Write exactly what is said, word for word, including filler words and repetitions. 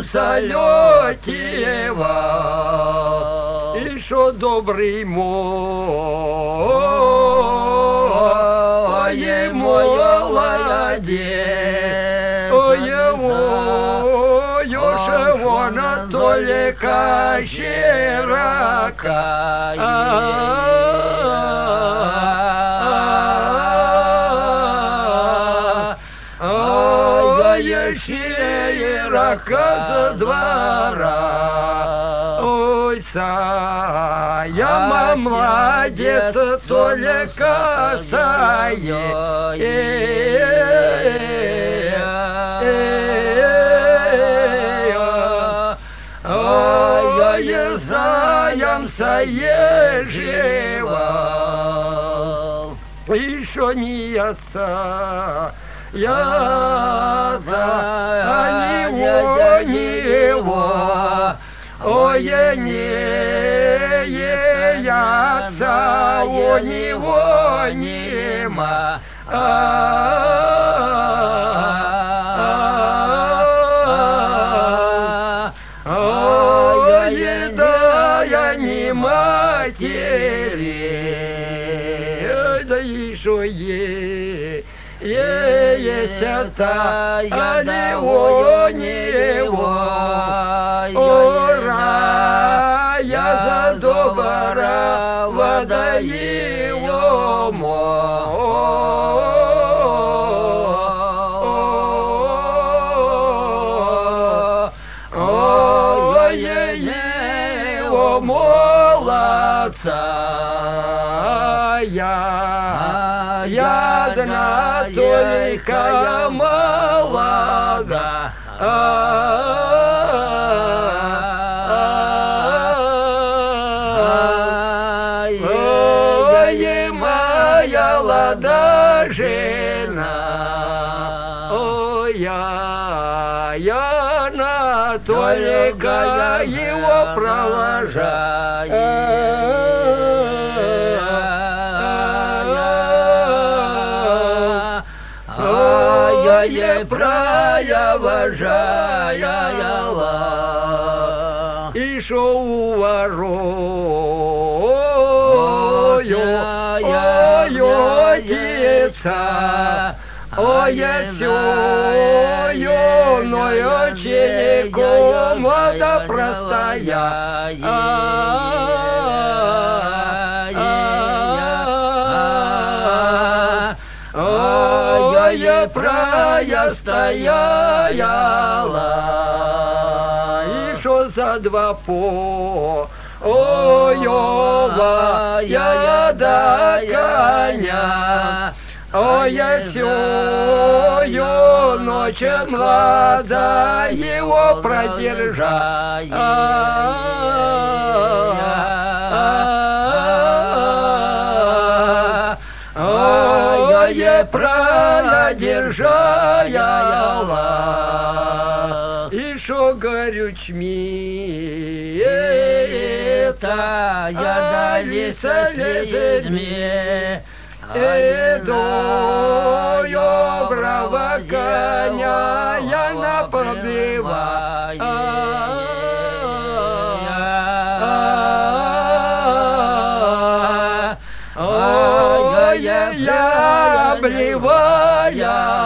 залетівав, і що добрий мой, молодець, ой, ой, що вона толіка широка, широка за двора, ой, я младец, толіка сає, ой, заям сає жива, і що ні отца, я за него, него, ой, не я отца у него нема, ой, да я не матери, да и шо е. Есть та, а него, него, ура, я за доброго даю ой, его молодца, я, я одна только молода, ой, моя лада жена, ой, я, я одна только его провожаю. Я провожала, и шо у ворою, ой, отеца, ой, сёю, ною челиком, вода простая, ой, прая стояла, и шо за два по, ой, ова, я до коня, ой, я всю ночь млада его продержать. Ой, продержала, и шо горючми, это я дали со людьми, идую брава коня, я наподливаю. Ой, я обливаю.